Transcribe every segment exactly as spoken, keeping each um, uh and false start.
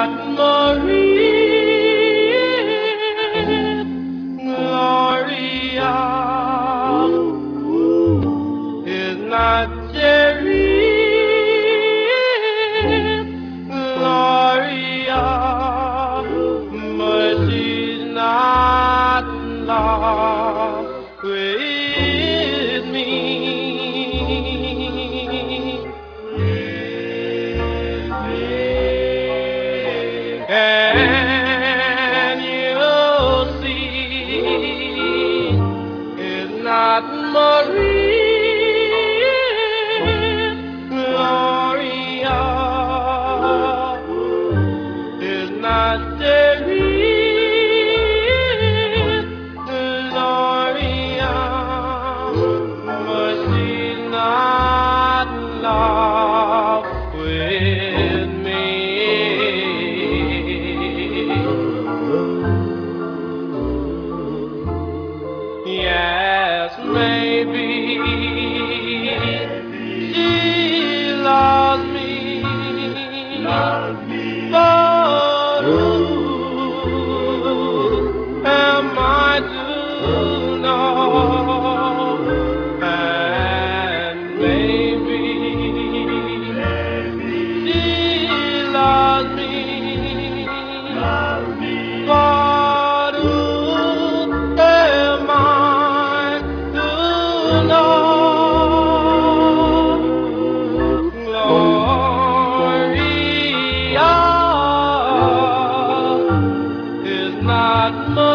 not Maria, Gloria, is not Jerry, Gloria, but she's not in love with me. And you'll see it's not Maria, Gloria, it's not Terry, Gloria, but she's not in love with me. Yes, maybe she loves me, but who am I to know? And maybe she loves me, but who am I to know? Gloria is not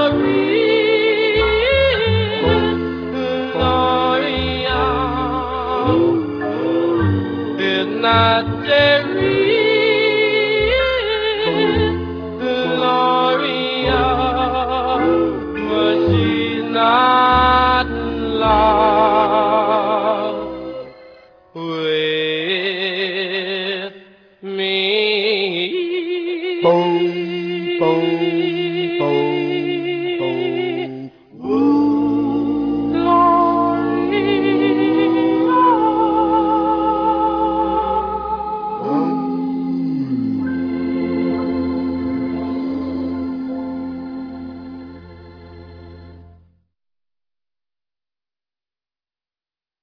Maria, Gloria is not Jerry, Gloria, but she's not in love with